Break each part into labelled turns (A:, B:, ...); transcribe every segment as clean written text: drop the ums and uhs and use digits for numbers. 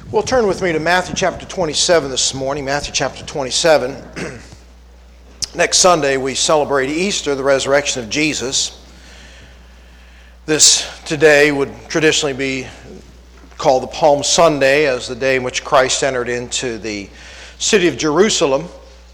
A: Well, turn with me to Matthew chapter 27 this morning. Matthew chapter 27. Next Sunday we celebrate Easter, the resurrection of Jesus. This today would traditionally be called the Palm Sunday, as the day in which Christ entered into the city of Jerusalem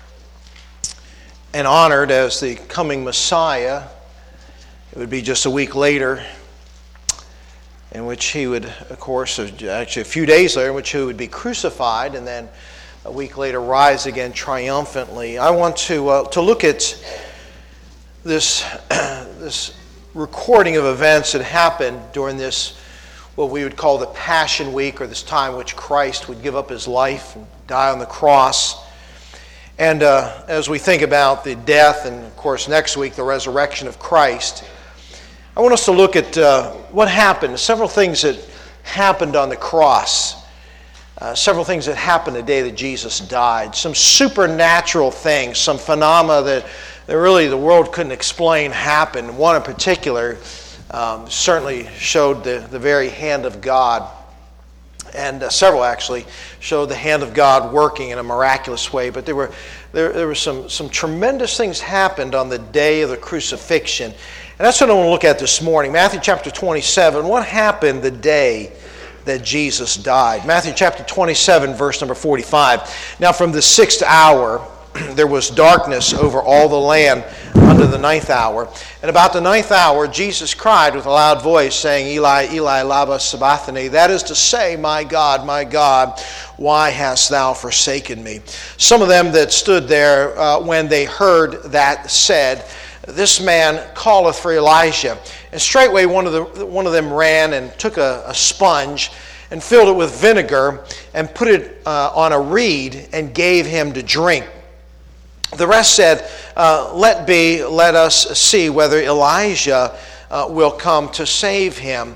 A: and honored as the coming Messiah. It would be just a week later in which he would, of course, actually a few days later, in which he would be crucified, and then a week later rise again triumphantly. I want to look at this recording of events that happened during this, what we would call the Passion Week, or this time in which Christ would give up his life and die on the cross. And as we think about the death, and of course next week the resurrection of Christ, I want us to look at what happened, several things that happened on the cross, several things that happened the day that Jesus died, some supernatural things, some phenomena that really the world couldn't explain happened. One in particular certainly showed the very hand of God, and several actually showed the hand of God working in a miraculous way. But there were some tremendous things happened on the day of the crucifixion. And that's what I want to look at this morning. Matthew chapter 27. What happened the day that Jesus died? Matthew chapter 27, verse number 45. Now from the 6th hour there was darkness over all the land unto the 9th hour. And about the 9th hour Jesus cried with a loud voice, saying, Eli, Eli, lama sabachthani. That is to say, my God, why hast thou forsaken me? Some of them that stood there when they heard that said, This man calleth for Elijah. And straightway one of them ran and took a sponge and filled it with vinegar and put it on a reed and gave him to drink. The rest said, Let be, let us see whether Elijah will come to save him.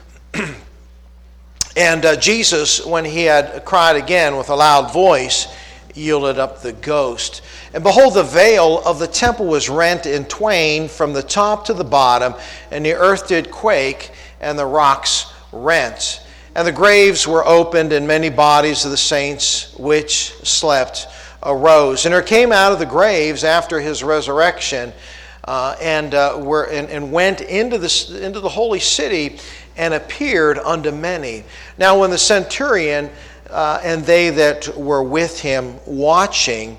A: And Jesus, when he had cried again with a loud voice, yielded up the ghost. And behold, the veil of the temple was rent in twain from the top to the bottom, and the earth did quake, and the rocks rent. And the graves were opened, and many bodies of the saints which slept arose. And there came out of the graves after his resurrection, and went into the holy city, and appeared unto many. Now when the centurion and they that were with him watching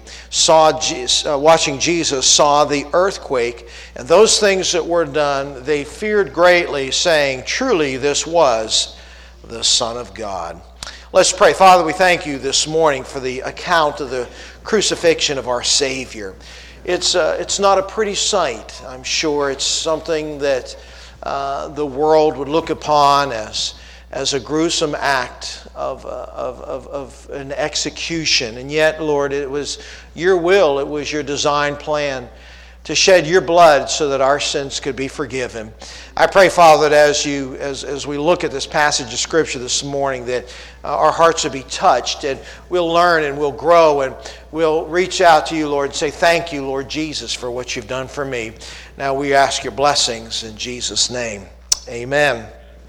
A: Jesus saw the earthquake and those things that were done, they feared greatly, saying, Truly this was the Son of God. Let's pray. Father, we thank you this morning for the account of the crucifixion of our Savior. It's not a pretty sight. I'm sure it's something that the world would look upon as a gruesome act of an execution. And yet, Lord, it was your will, it was your design plan to shed your blood so that our sins could be forgiven. I pray, Father, that as we look at this passage of Scripture this morning, that our hearts will be touched, and we'll learn and we'll grow, and we'll reach out to you, Lord, and say, Thank you, Lord Jesus, for what you've done for me. Now we ask your blessings in Jesus' name. Amen.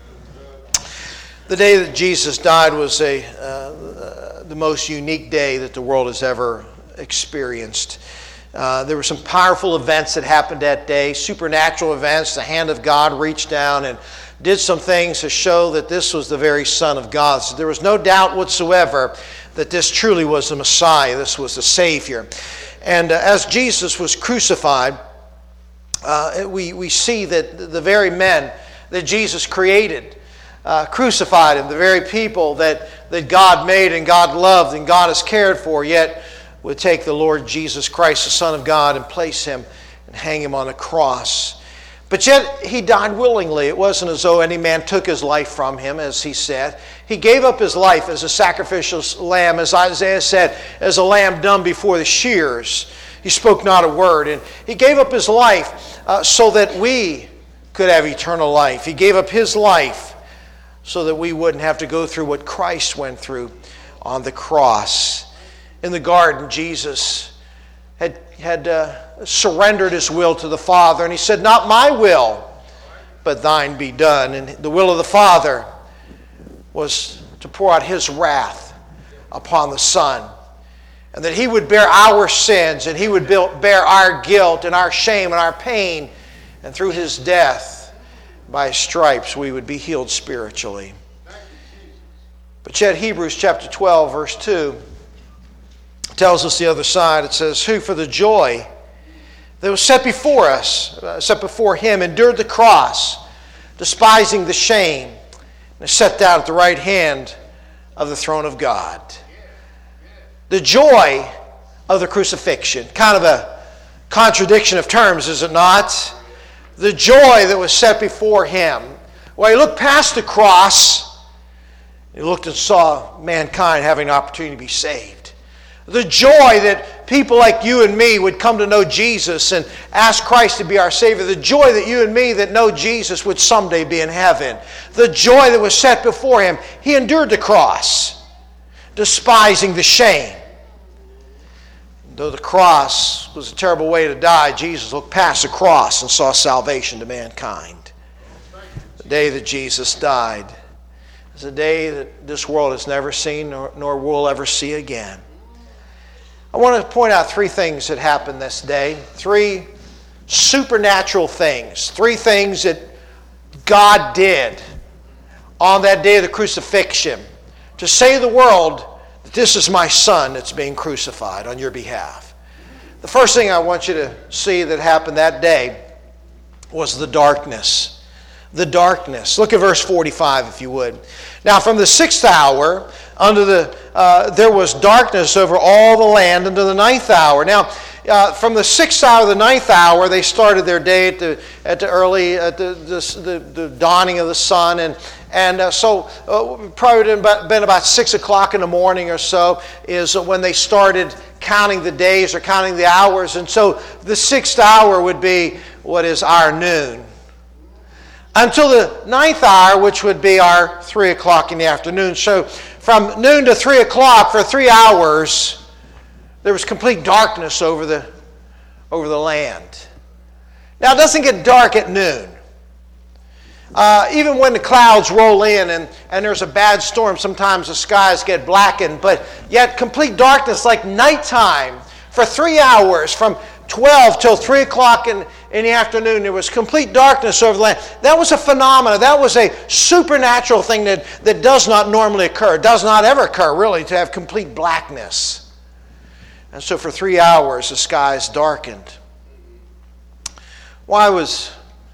A: The day that Jesus died was the most unique day that the world has ever experienced. There were some powerful events that happened that day, supernatural events. The hand of God reached down and did some things to show that this was the very Son of God. So there was no doubt whatsoever that this truly was the Messiah. This was the Savior. And as Jesus was crucified, we see that the very men that Jesus created crucified him, the very people that God made and God loved and God has cared for, yet would take the Lord Jesus Christ, the Son of God, and place him and hang him on a cross. But yet he died willingly. It wasn't as though any man took his life from him, as he said. He gave up his life as a sacrificial lamb, as Isaiah said, as a lamb dumb before the shears. He spoke not a word. And he gave up his life so that we could have eternal life. He gave up his life so that we wouldn't have to go through what Christ went through on the cross. In the garden, Jesus had surrendered his will to the Father, and he said, Not my will, but thine be done. And the will of the Father was to pour out His wrath upon the Son. And that He would bear our sins, and He would bear our guilt and our shame and our pain. And through His death, by His stripes, we would be healed spiritually. But yet Hebrews chapter 12, verse 2 tells us the other side. It says, who for the joy that was set before us, set before Him, endured the cross, despising the shame, and is set down at the right hand of the throne of God. The joy of the crucifixion. Kind of a contradiction of terms, is it not? The joy that was set before Him. Well, He looked past the cross. He looked and saw mankind having an opportunity to be saved. The joy that people like you and me would come to know Jesus and ask Christ to be our Savior. The joy that you and me that know Jesus would someday be in heaven. The joy that was set before Him. He endured the cross, despising the shame. Though the cross was a terrible way to die, Jesus looked past the cross and saw salvation to mankind. The day that Jesus died is a day that this world has never seen nor will ever see again. I want to point out three things that happened this day. Three supernatural things. Three things that God did on that day of the crucifixion to say to the world that this is my Son that's being crucified on your behalf. The first thing I want you to see that happened that day was the darkness. The darkness. Look at verse 45 if you would. Now from the 6th hour there was darkness over all the land unto the 9th hour. Now from the 6th hour to the 9th hour they started their day at the dawning of the sun, and so probably been about 6 o'clock in the morning or so is when they started counting the days or counting the hours, and so the 6th hour would be what is our noon. Until the 9th hour, which would be our 3 o'clock in the afternoon. So from noon to 3 o'clock for 3 hours, there was complete darkness over the land. Now it doesn't get dark at noon. Even when the clouds roll in and there's a bad storm, sometimes the skies get blackened, but yet complete darkness like nighttime for 3 hours from 12 till 3 o'clock in the afternoon, there was complete darkness over the land. That was a phenomenon. That was a supernatural thing that does not normally occur. It does not ever occur, really, to have complete blackness. And so for 3 hours, the skies darkened. What was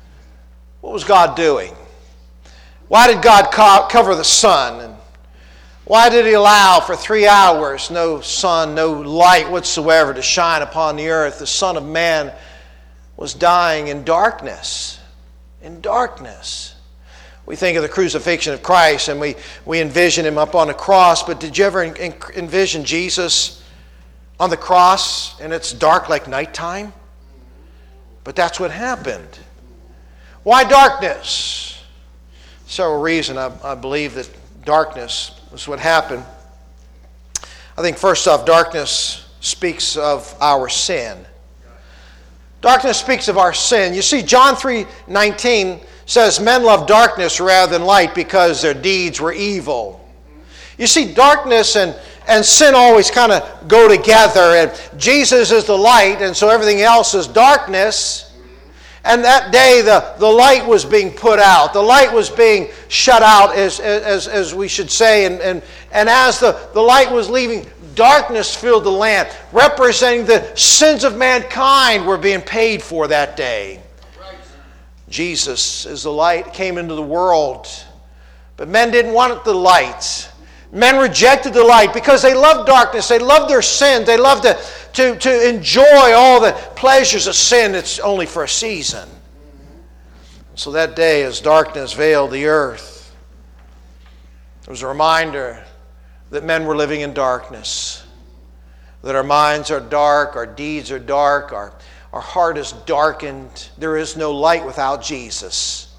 A: God doing? Why did God cover the sun? And why did He allow for 3 hours no sun, no light whatsoever to shine upon the earth? The Son of Man was dying in darkness. In darkness. We think of the crucifixion of Christ and we envision Him up on the cross, but did you ever envision Jesus on the cross and it's dark like nighttime? But that's what happened. Why darkness? Several reasons I believe that darkness was what happened. I think first off, darkness speaks of our sin. Darkness speaks of our sin. You see, John 3:19 says, men love darkness rather than light because their deeds were evil. You see, darkness and sin always kind of go together. And Jesus is the light, and so everything else is darkness. And that day, the light was being put out. The light was being shut out, as we should say. And as the light was leaving, darkness filled the land, representing the sins of mankind were being paid for that day. Jesus, as the light, came into the world. But men didn't want the light. Men rejected the light because they loved darkness. They loved their sins. They loved to enjoy all the pleasures of sin. It's only for a season. So that day, as darkness veiled the earth, it was a reminder that men were living in darkness, that our minds are dark, our deeds are dark, our heart is darkened. There is no light without Jesus.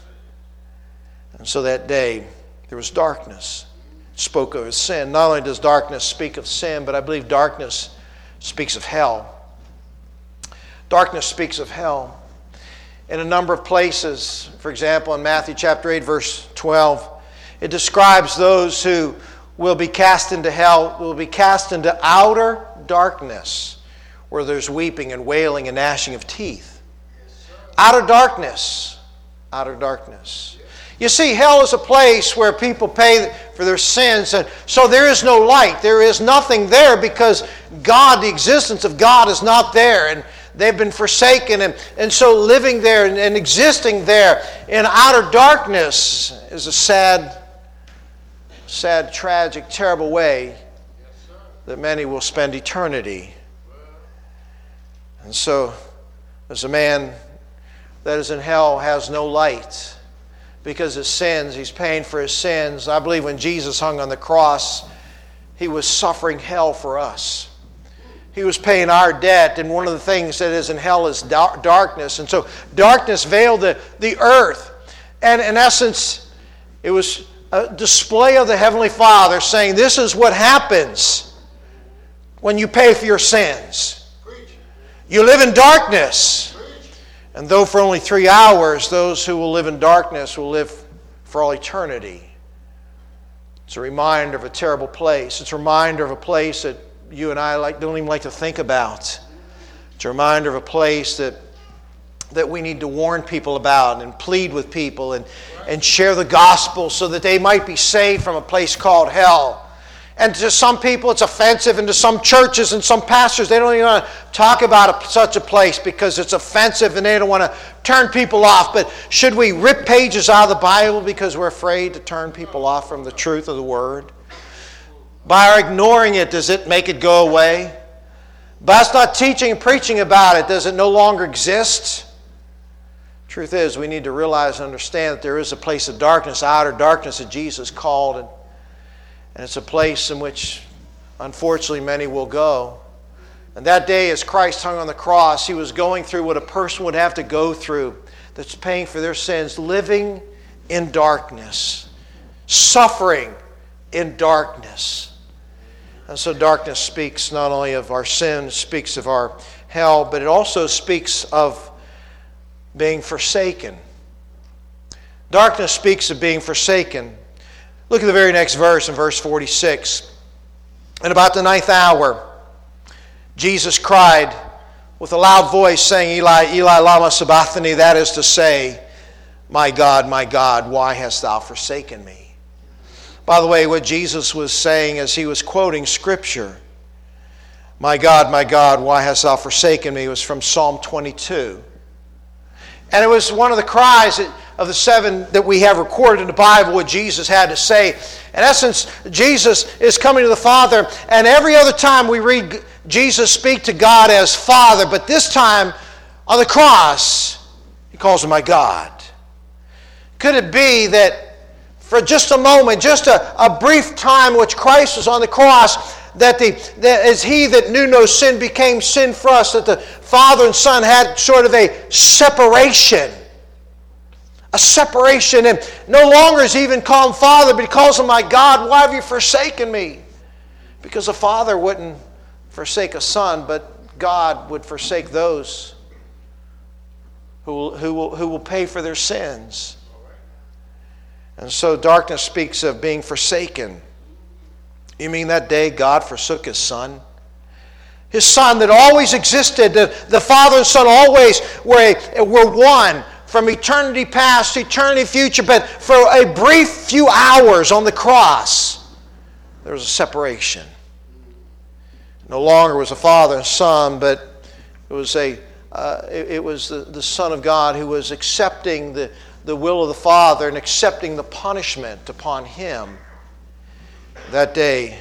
A: And so that day, there was darkness. It spoke of sin. Not only does darkness speak of sin, but I believe darkness speaks of hell. Darkness speaks of hell. In a number of places, for example, in Matthew chapter 8, verse 12, It describes those who will be cast into hell, will be cast into outer darkness, where there's weeping and wailing and gnashing of teeth. Outer darkness. Outer darkness. You see, hell is a place where people pay for their sins, and so there is no light. There is nothing there because God, the existence of God, is not there, and they've been forsaken. And so living there and existing there in outer darkness is a sad, tragic, terrible way that many will spend eternity. And so, as a man that is in hell has no light, because his sins, he's paying for his sins. I believe when Jesus hung on the cross, he was suffering hell for us. He was paying our debt, and one of the things that is in hell is darkness. And so darkness veiled the earth. And in essence, it was a display of the Heavenly Father saying, this is what happens when you pay for your sins. You live in darkness. And though for only 3 hours, those who will live in darkness will live for all eternity. It's a reminder of a terrible place. It's a reminder of a place that you and I don't even like to think about. It's a reminder of a place that we need to warn people about and plead with people and share the gospel so that they might be saved from a place called hell. And to some people it's offensive, and to some churches and some pastors, they don't even want to talk about such a place because it's offensive and they don't want to turn people off. But should we rip pages out of the Bible because we're afraid to turn people off from the truth of the Word? By our ignoring it, does it make it go away? By us not teaching and preaching about it, does it no longer exist? Truth is, we need to realize and understand that there is a place of darkness, outer darkness, that Jesus called, and it's a place in which, unfortunately, many will go. And that day, as Christ hung on the cross, he was going through what a person would have to go through, that's paying for their sins, living in darkness, suffering in darkness. And so darkness speaks not only of our sin, it speaks of our hell, but it also speaks of being forsaken. Darkness speaks of being forsaken. Look at the very next verse, in verse 46. And about the 9th hour, Jesus cried with a loud voice, saying, Eli, Eli, lama sabachthani, that is to say, my God, why hast thou forsaken me? By the way, what Jesus was saying as he was quoting Scripture, my God, why hast thou forsaken me, was from Psalm 22. And it was one of the cries of the 7 that we have recorded in the Bible what Jesus had to say. In essence, Jesus is coming to the Father, and every other time we read Jesus speak to God as Father, but this time on the cross, he calls him my God. Could it be that for just a moment, just a brief time which Christ was on the cross, that as he that knew no sin became sin for us, that the Father and Son had sort of a separation. A separation. And no longer is he even called him Father, but he calls him my God. Why have you forsaken me? Because a father wouldn't forsake a son, but God would forsake those who will pay for their sins. And so darkness speaks of being forsaken. You mean that day God forsook his Son? His Son that always existed. The Father and Son always were one from eternity past to eternity future. But for a brief few hours on the cross, there was a separation. No longer was a Father and Son, but it was the Son of God who was accepting the will of the Father and accepting the punishment upon him. That day,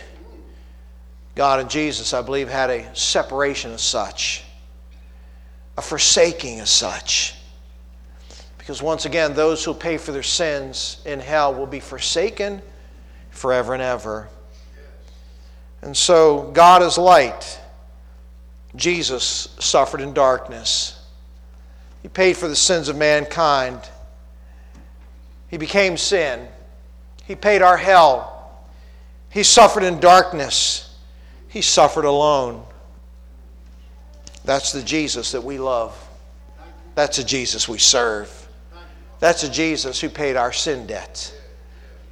A: God and Jesus, I believe, had a separation as such, a forsaking as such. Because once again, those who pay for their sins in hell will be forsaken forever and ever. And so, God is light. Jesus suffered in darkness. He paid for the sins of mankind. He became sin. He paid our hell. He suffered in darkness. He suffered alone. That's the Jesus that we love. That's the Jesus we serve. That's the Jesus who paid our sin debt.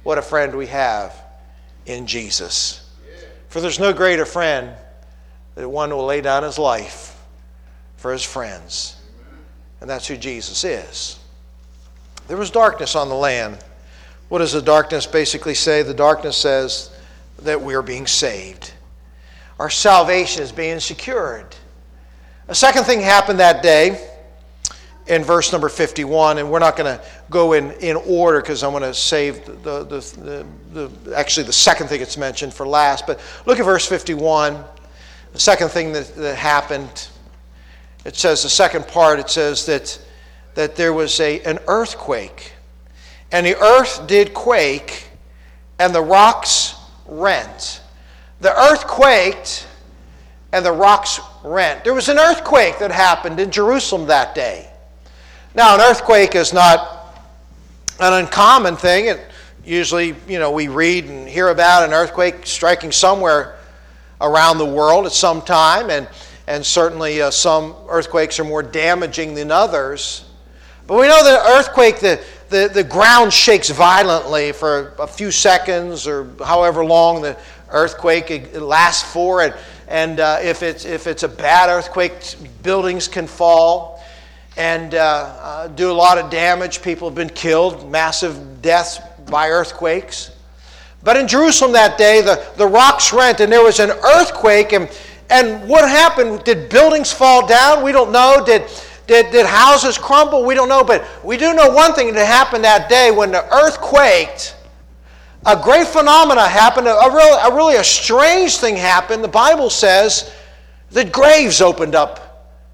A: What a friend we have in Jesus. For there's no greater friend than one who will lay down his life for his friends. And that's who Jesus is. There was darkness on the land. What does the darkness basically say? The darkness says that we are being saved. Our salvation is being secured. A second thing happened that day in verse number 51, and we're not going to go in order because I'm going to save actually the second thing it's mentioned for last. But look at verse 51. The second thing that happened, it says, the second part, it says that there was an earthquake. And the earth did quake, and the rocks rent. The earth quaked, and the rocks rent. There was an earthquake that happened in Jerusalem that day. Now, an earthquake is not an uncommon thing. It usually, we read and hear about an earthquake striking somewhere around the world at some time, and certainly some earthquakes are more damaging than others. But we know that an earthquake, the ground shakes violently for a few seconds or however long the earthquake lasts for. And if it's a bad earthquake, buildings can fall and do a lot of damage. People have been killed, massive deaths by earthquakes. But in Jerusalem that day, the rocks rent, and there was an earthquake. And what happened? Did buildings fall down? We don't know. Did houses crumble? We don't know. But we do know one thing that happened that day when the earth quaked. A great phenomena happened. A strange thing happened. The Bible says that graves opened up.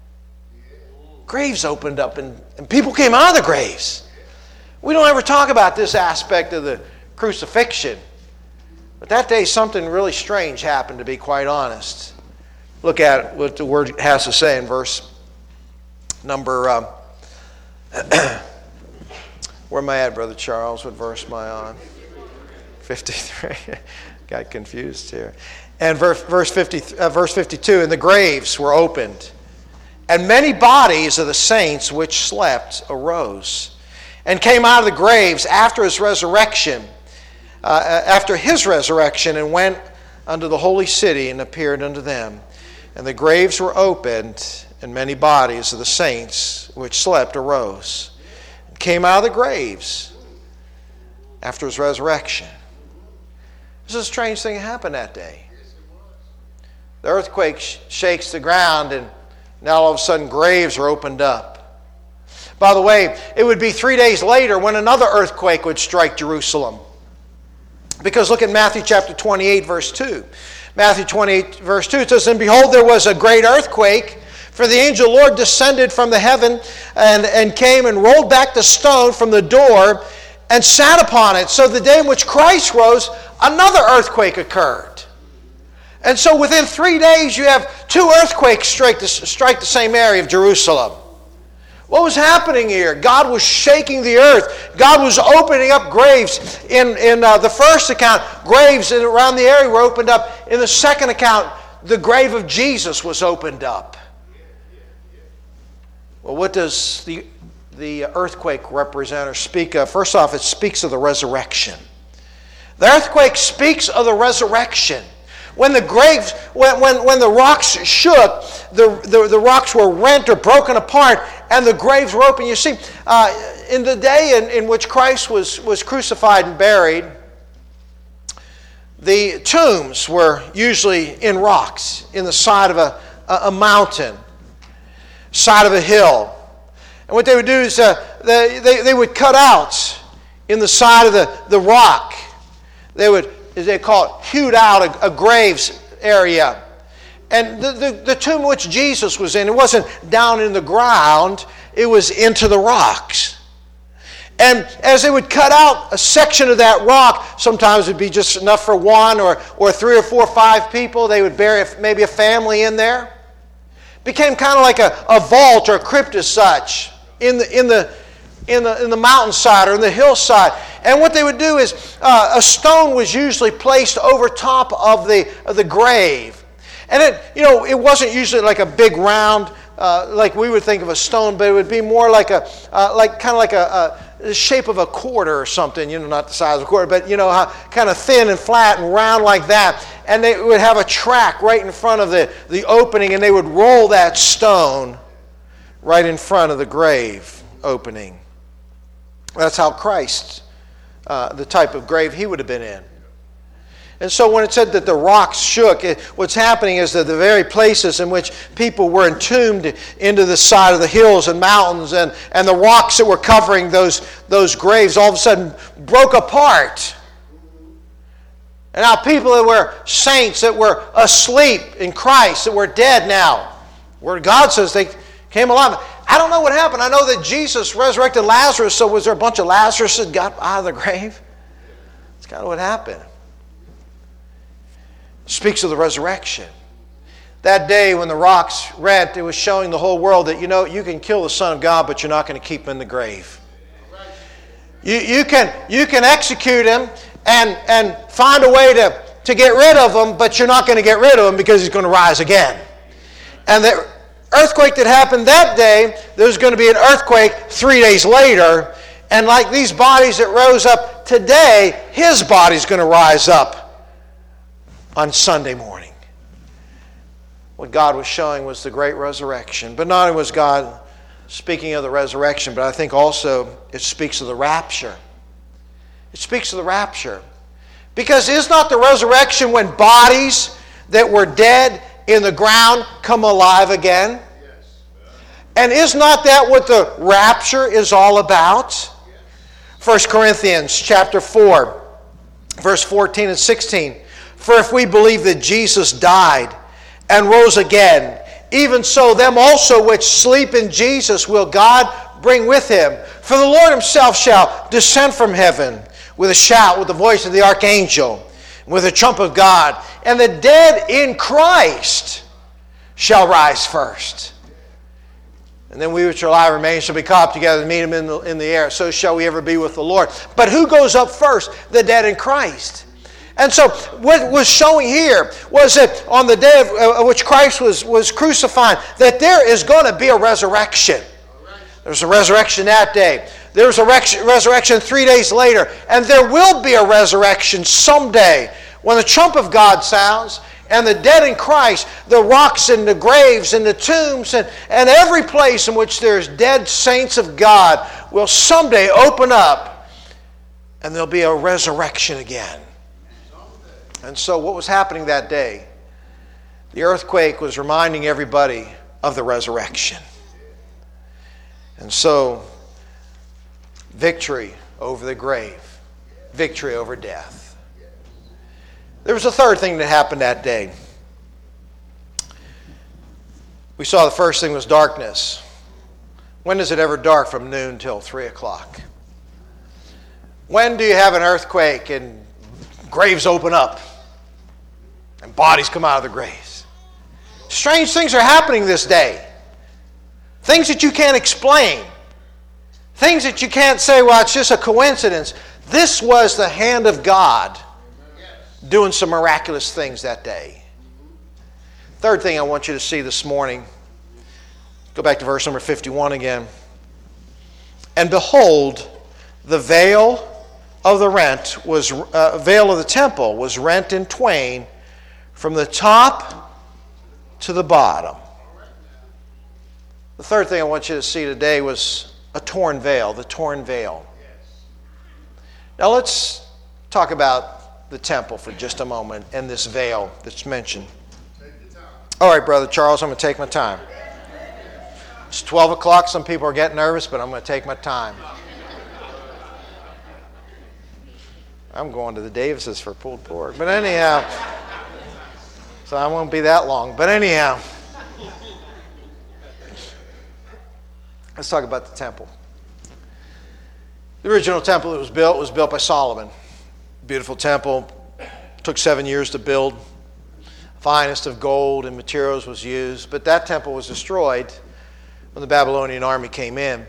A: Graves opened up, and people came out of the graves. We don't ever talk about this aspect of the crucifixion. But that day something really strange happened, to be quite honest. Look at what the Word has to say in verse number... where am I at, Brother Charles? What verse am I on? 53. Got confused here. And verse 52, and the graves were opened, and many bodies of the saints which slept arose, and came out of the graves after his resurrection, and went unto the holy city, and appeared unto them. And the graves were opened, and many bodies of the saints which slept arose, and came out of the graves after his resurrection. This is a strange thing that happened that day. The earthquake shakes the ground, and now all of a sudden graves are opened up. By the way, it would be 3 days later when another earthquake would strike Jerusalem. Because look at Matthew chapter 28, verse 2. Matthew 28, verse 2, it says, and behold, there was a great earthquake, for the angel of the Lord descended from the heaven and came and rolled back the stone from the door and sat upon it. So the day in which Christ rose, another earthquake occurred. And so within 3 days, you have two earthquakes strike the same area of Jerusalem. What was happening here? God was shaking the earth. God was opening up graves. In the first account, graves around the area were opened up. In the second account, the grave of Jesus was opened up. Well, what does the earthquake represent or speak of? First off, it speaks of the resurrection. The earthquake speaks of the resurrection. When the graves, when the rocks shook, the rocks were rent or broken apart, and the graves were open. You see, in the day in which Christ was crucified and buried, the tombs were usually in rocks, in the side of a mountain, side of a hill. And what they would do is they would cut out in the side of the rock. They would, as they call it, hewed out a graves area. And the tomb which Jesus was in, it wasn't down in the ground, it was into the rocks. And as they would cut out a section of that rock, sometimes it would be just enough for one or 3 or 4 or 5 people. They would bury maybe a family in there. It became kind of like a vault or a crypt as such in the mountainside or in the hillside. And what they would do is a stone was usually placed over top of the grave. And it wasn't usually like a big round like we would think of a stone, but it would be more like a the shape of a quarter or something, not the size of a quarter, but how kind of thin and flat and round like that. And they would have a track right in front of the opening, and they would roll that stone right in front of the grave opening. That's how Christ, the type of grave he would have been in. And so when it said that the rocks shook, what's happening is that the very places in which people were entombed into the side of the hills and mountains and the rocks that were covering those graves all of a sudden broke apart. And now people that were saints, that were asleep in Christ, that were dead now, where God says they came alive. I don't know what happened. I know that Jesus resurrected Lazarus, so was there a bunch of Lazarus that got out of the grave? That's kind of what happened. Speaks of the resurrection. That day when the rocks rent, it was showing the whole world that, you can kill the Son of God, but you're not going to keep him in the grave. You can execute him and find a way to get rid of him, but you're not going to get rid of him because he's going to rise again. And the earthquake that happened that day, there's going to be an earthquake 3 days later, and like these bodies that rose up today, his body's going to rise up on Sunday morning. What God was showing was the great resurrection. But not only was God speaking of the resurrection, but I think also it speaks of the rapture. It speaks of the rapture. Because is not the resurrection when bodies that were dead in the ground come alive again? And is not that what the rapture is all about? 1 Corinthians chapter 4, verse 14 and 16. For if we believe that Jesus died and rose again, even so them also which sleep in Jesus will God bring with him. For the Lord himself shall descend from heaven with a shout, with the voice of the archangel, with the trump of God, and the dead in Christ shall rise first. And then we which are alive remain shall be caught up together and meet him in the air. So shall we ever be with the Lord. But who goes up first? The dead in Christ. And so what was showing here was that on the day of which Christ was crucified, that there is going to be a resurrection. There's a resurrection that day. There's a resurrection 3 days later. And there will be a resurrection someday when the trump of God sounds and the dead in Christ, the rocks and the graves and the tombs and every place in which there's dead saints of God will someday open up and there'll be a resurrection again. And so what was happening that day? The earthquake was reminding everybody of the resurrection. And so, victory over the grave. Victory over death. There was a third thing that happened that day. We saw the first thing was darkness. When is it ever dark from noon till 3 o'clock? When do you have an earthquake and graves open up and bodies come out of the graves? Strange things are happening this day. Things that you can't explain. Things that you can't say, well, it's just a coincidence. This was the hand of God doing some miraculous things that day. Third thing I want you to see this morning, go back to verse number 51 again. And behold, the veil of the veil of the temple was rent in twain from the top to the bottom. The third thing I want you to see today was a torn veil, the torn veil. Now let's talk about the temple for just a moment and this veil that's mentioned. All right, Brother Charles, I'm going to take my time. It's 12 o'clock. Some people are getting nervous, but I'm going to take my time. I'm going to the Davises for pulled pork. But anyhow, so I won't be that long. But anyhow, let's talk about the temple. The original temple that was built by Solomon. Beautiful temple. Took 7 years to build. Finest of gold and materials was used. But that temple was destroyed when the Babylonian army came in.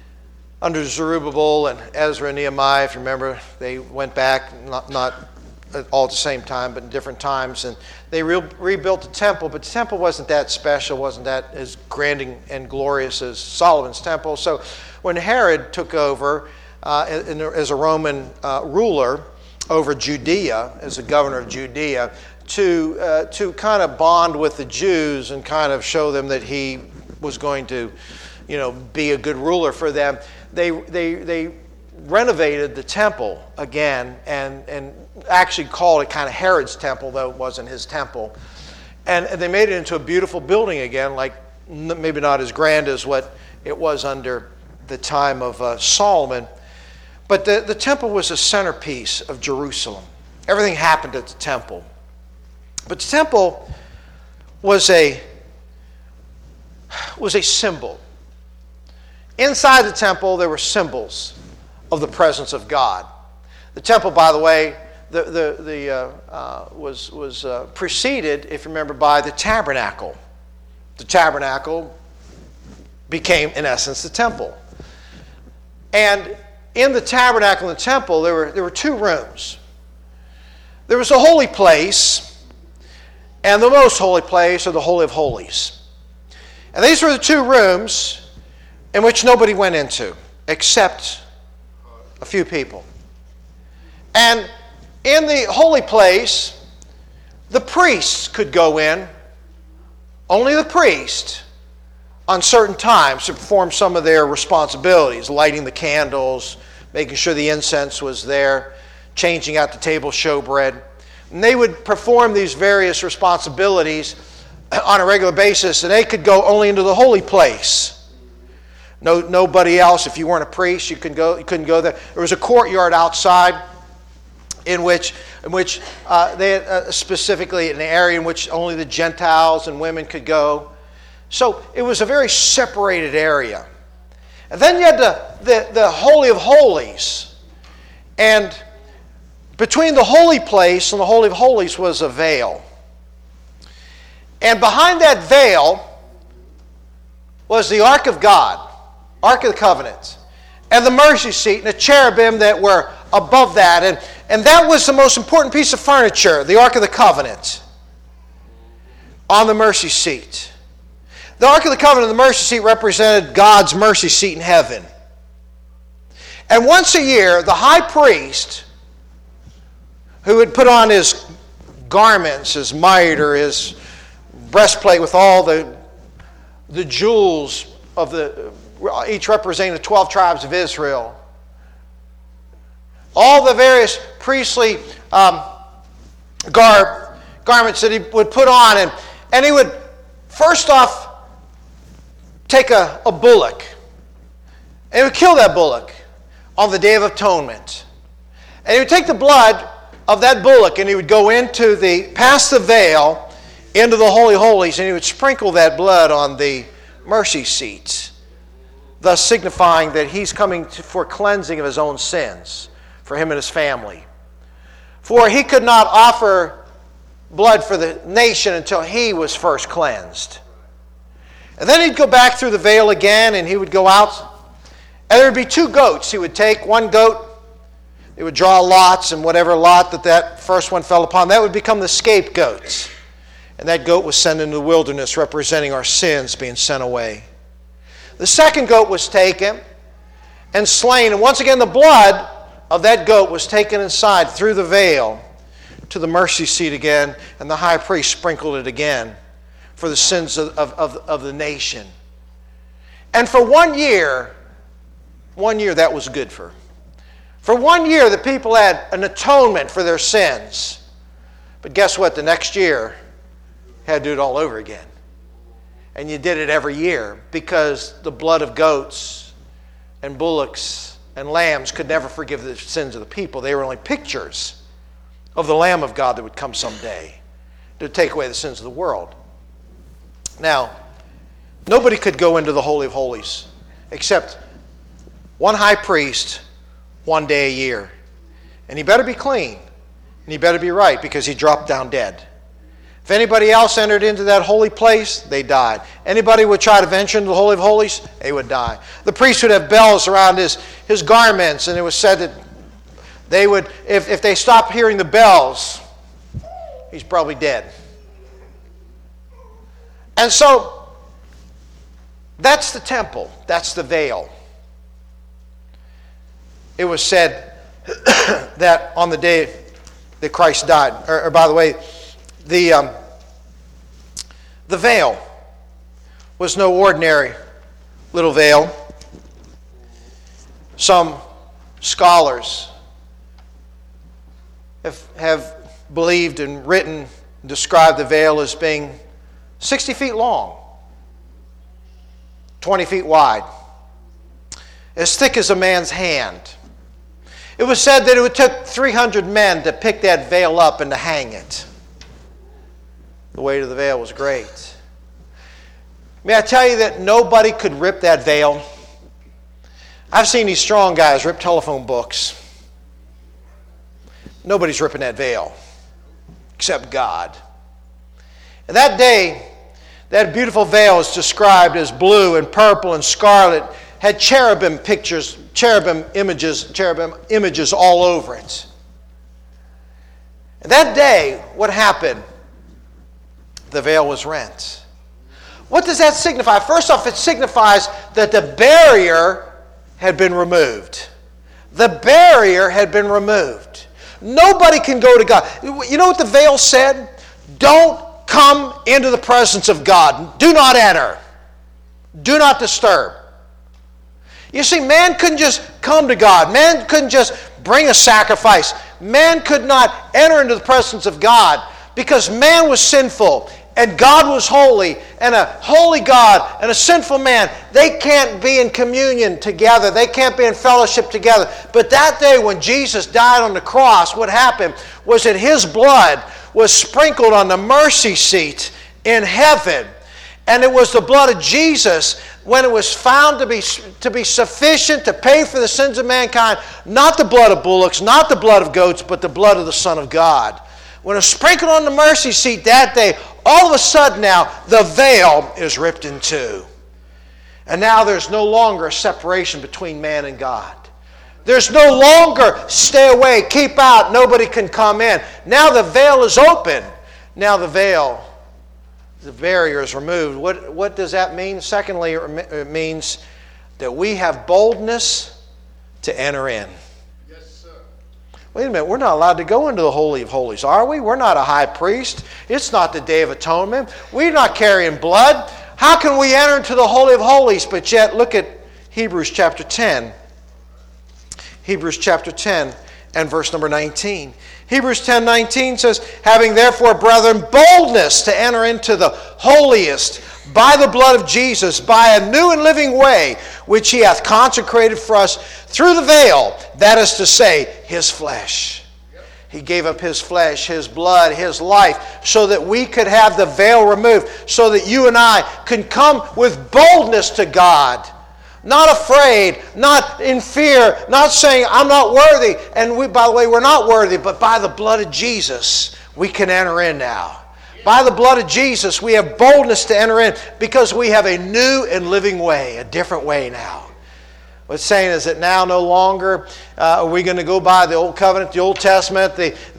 A: Under Zerubbabel and Ezra and Nehemiah, if you remember, they went back not all at the same time, but in different times. And they rebuilt the temple, but the temple wasn't that special, wasn't that as grand and glorious as Solomon's temple. So when Herod took over as a Roman ruler over Judea, as a governor of Judea, to kind of bond with the Jews and kind of show them that he was going to, be a good ruler for them, they renovated the temple again and actually called it kind of Herod's temple, though it wasn't his temple. And they made it into a beautiful building again, like maybe not as grand as what it was under the time of Solomon. But the temple was a centerpiece of Jerusalem. Everything happened at the temple. But the temple was a symbol. Inside the temple, there were symbols of the presence of God. The temple, by the way, was preceded, if you remember, by the tabernacle. The tabernacle became, in essence, the temple. And in the tabernacle and the temple, there were two rooms. There was a holy place, and the most holy place, or the Holy of Holies. And these were the two rooms in which nobody went into, except a few people. And in the holy place, the priests could go in, only the priest, on certain times to perform some of their responsibilities, lighting the candles, making sure the incense was there, changing out the table showbread. And they would perform these various responsibilities on a regular basis, and they could go only into the holy place. Nobody else. If you weren't a priest, you couldn't go there. There was a courtyard outside in which they had specifically an area in which only the Gentiles and women could go. So it was a very separated area. And then you had the Holy of Holies. And between the holy place and the Holy of Holies was a veil. And behind that veil was the Ark of God, Ark of the Covenant, and the mercy seat and the cherubim that were above that. And that was the most important piece of furniture, the Ark of the Covenant, on the mercy seat. The Ark of the Covenant and the mercy seat represented God's mercy seat in heaven. And once a year, the high priest, who would put on his garments, his mitre, his breastplate with all the jewels of each representing the 12 tribes of Israel, all the various priestly garments that he would put on, and he would first off take a bullock, and he would kill that bullock on the Day of Atonement. And he would take the blood of that bullock and he would go past the veil into the Holy of Holies, and he would sprinkle that blood on the mercy seat, thus signifying that he's coming for cleansing of his own sins for him and his family. For he could not offer blood for the nation until he was first cleansed. And then he'd go back through the veil again, and he would go out, and there would be two goats. He would take one goat, he would draw lots, and whatever lot that first one fell upon, that would become the scapegoat. And that goat was sent into the wilderness, representing our sins being sent away. The second goat was taken and slain, and once again the blood of that goat was taken inside through the veil to the mercy seat again, and the high priest sprinkled it again for the sins of the nation. And for 1 year that was good for. For 1 year the people had an atonement for their sins. But guess what? The next year had to do it all over again. And you did it every year because the blood of goats and bullocks and lambs could never forgive the sins of the people. They were only pictures of the Lamb of God that would come someday to take away the sins of the world. Now, nobody could go into the Holy of Holies except one high priest 1 day a year. And he better be clean. And he better be right, because he dropped down dead. If anybody else entered into that holy place, they died. Anybody would try to venture into the Holy of Holies, they would die. The priest would have bells around his garments, and it was said that They would, if they stopped hearing the bells, he's probably dead. And so, that's the temple. That's the veil. It was said that on the day that Christ died, or by the way, the veil was no ordinary little veil. Some scholars have believed and written, described the veil as being 60 feet long, 20 feet wide, as thick as a man's hand. It was said that it took 300 men to pick that veil up and to hang it. The weight of the veil was great. May I tell you that nobody could rip that veil? I've seen these strong guys rip telephone books. Nobody's ripping that veil except God. And that day, that beautiful veil is described as blue and purple and scarlet, had cherubim images all over it. And that day, what happened? The veil was rent. What does that signify? First off, it signifies that the barrier had been removed. The barrier had been removed. Nobody can go to God. You know what the veil said? Don't come into the presence of God. Do not enter. Do not disturb. You see, man couldn't just come to God. Man couldn't just bring a sacrifice. Man could not enter into the presence of God because man was sinful and God was holy, and a holy God and a sinful man, they can't be in communion together. They can't be in fellowship together. But that day when Jesus died on the cross, what happened was that His blood was sprinkled on the mercy seat in heaven. And it was the blood of Jesus, when it was found to be sufficient to pay for the sins of mankind, not the blood of bullocks, not the blood of goats, but the blood of the Son of God. When it was sprinkled on the mercy seat that day, all of a sudden now, the veil is ripped in two. And now there's no longer a separation between man and God. There's no longer stay away, keep out, nobody can come in. Now the veil is open. Now the barrier is removed. What does that mean? Secondly, it means that we have boldness to enter in.
B: Yes, sir.
A: Wait a minute, we're not allowed to go into the Holy of Holies, are we? We're not a high priest. It's not the Day of Atonement. We're not carrying blood. How can we enter into the Holy of Holies? But yet, look at Hebrews chapter 10. Hebrews chapter 10 and verse number 19. Hebrews 10:19 says, having therefore, brethren, boldness to enter into the holiest by the blood of Jesus, by a new and living way, which He hath consecrated for us through the veil, that is to say, His flesh. He gave up His flesh, His blood, His life, so that we could have the veil removed, so that you and I can come with boldness to God. Not afraid, not in fear, not saying, I'm not worthy. And by the way, we're not worthy, but by the blood of Jesus, we can enter in now. By the blood of Jesus, we have boldness to enter in because we have a new and living way, a different way now. What's saying is that now no longer are we going to go by the Old Covenant, the Old Testament,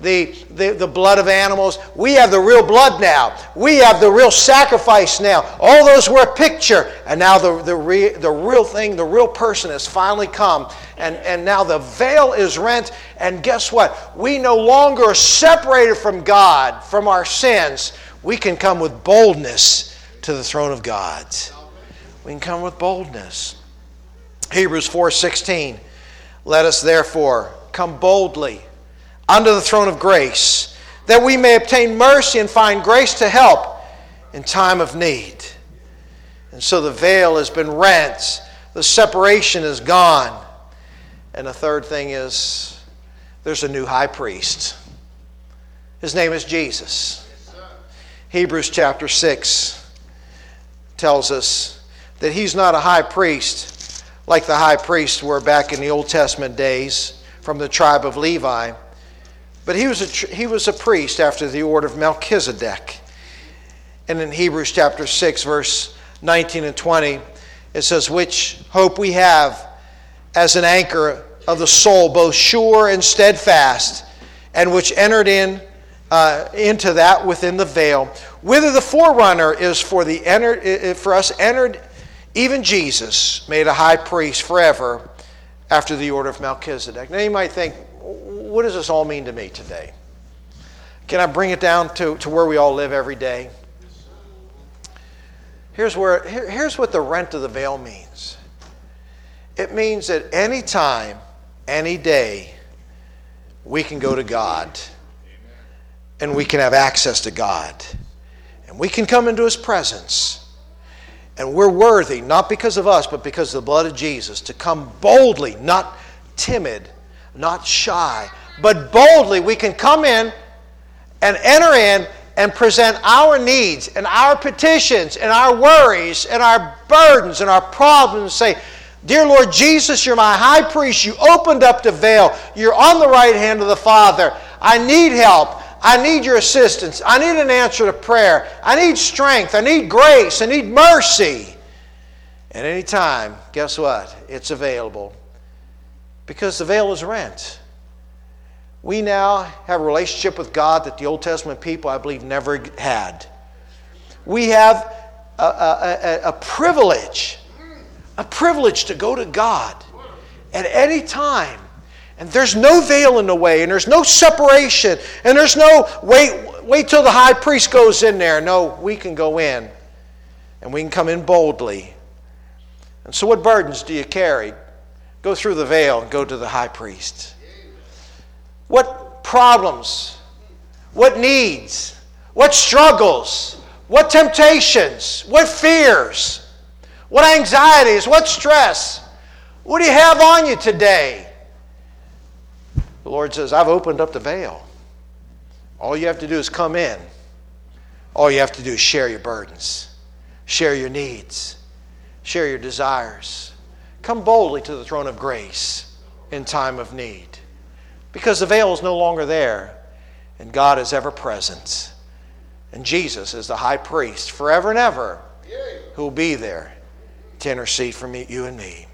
A: the blood of animals. We have the real blood now. We have the real sacrifice now. All those were a picture. And now the real thing, the real person has finally come. And now the veil is rent. And guess what? We no longer are separated from God, from our sins. We can come with boldness to the throne of God. We can come with boldness. Hebrews 4:16, let us therefore come boldly unto the throne of grace, that we may obtain mercy and find grace to help in time of need. And so the veil has been rent, the separation is gone. And the third thing is, there's a new high priest. His name is Jesus. Hebrews chapter 6 tells us that He's not a high priest like the high priests were back in the Old Testament days from the tribe of Levi. But he was a priest after the order of Melchizedek. And in Hebrews chapter 6, verse 19 and 20, it says, which hope we have as an anchor of the soul, both sure and steadfast, and which entered into that within the veil, whither the forerunner is for us entered, even Jesus, made a high priest forever after the order of Melchizedek. Now you might think, what does this all mean to me today? Can I bring it down to where we all live every day? Here's what the rent of the veil means. It means that any time, any day, we can go to God. And we can have access to God. And we can come into His presence. And we're worthy, not because of us, but because of the blood of Jesus, to come boldly, not timid, not shy, but boldly we can come in and enter in and present our needs and our petitions and our worries and our burdens and our problems and say, Dear Lord Jesus, you're my high priest. You opened up the veil. You're on the right hand of the Father. I need help. I need your assistance. I need an answer to prayer. I need strength. I need grace. I need mercy. And any time, guess what? It's available. Because the veil is rent. We now have a relationship with God that the Old Testament people, I believe, never had. We have a privilege to go to God at any time. And there's no veil in the way, and there's no separation, and there's no wait till the high priest goes in there. No, we can go in, and we can come in boldly. And so what burdens do you carry? Go through the veil and go to the high priest. What problems, what needs, what struggles, what temptations, what fears, what anxieties, what stress, what do you have on you today? The Lord says, I've opened up the veil. All you have to do is come in. All you have to do is share your burdens, share your needs, share your desires. Come boldly to the throne of grace in time of need. Because the veil is no longer there, and God is ever present. And Jesus is the high priest forever and ever who will be there to intercede for me, you and me.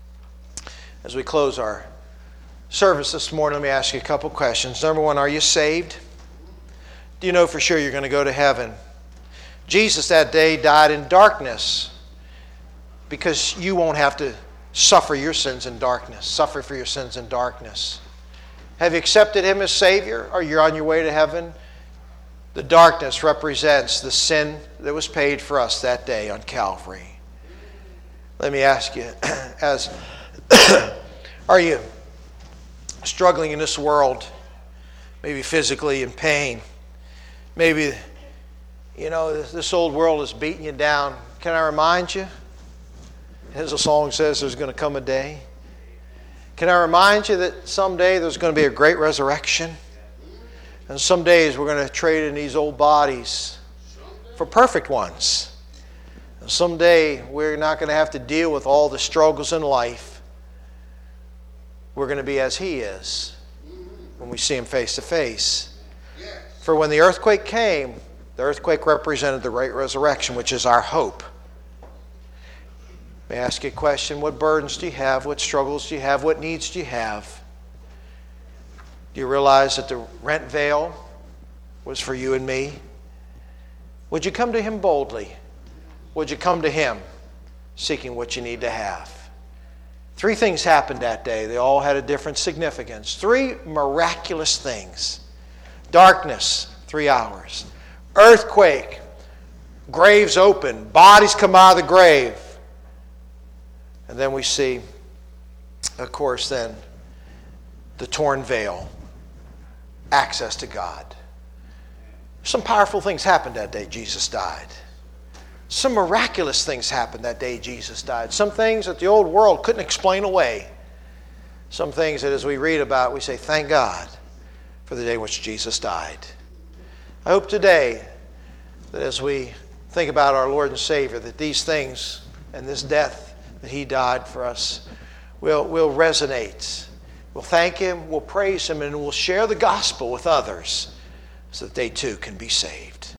A: As we close our service this morning, let me ask you a couple questions. Number one, are you saved? Do you know for sure you're going to go to heaven? Jesus that day died in darkness because you won't have to suffer your sins in darkness, suffer for your sins in darkness. Have you accepted Him as Savior? Or you're on your way to heaven? The darkness represents the sin that was paid for us that day on Calvary. Let me ask you, are you struggling in this world, maybe physically in pain? Maybe, this old world is beating you down. Can I remind you? As the song says, there's going to come a day. Can I remind you that someday there's going to be a great resurrection? And some days we're going to trade in these old bodies for perfect ones. And someday we're not going to have to deal with all the struggles in life. We're going to be as He is when we see Him face to face. For when the earthquake came, the earthquake represented the great resurrection, which is our hope. May I ask you a question? What burdens do you have? What struggles do you have? What needs do you have? Do you realize that the rent veil was for you and me? Would you come to Him boldly? Would you come to Him seeking what you need to have? 3 things happened that day. They all had a different significance. 3 miraculous things. Darkness, 3 hours. Earthquake, graves open, bodies come out of the grave. And then we see, of course, then the torn veil, access to God. Some powerful things happened that day Jesus died. Some miraculous things happened that day Jesus died. Some things that the old world couldn't explain away. Some things that as we read about, we say, thank God for the day in which Jesus died. I hope today that as we think about our Lord and Savior, that these things and this death that He died for us will resonate. We'll thank Him, we'll praise Him, and we'll share the gospel with others so that they too can be saved.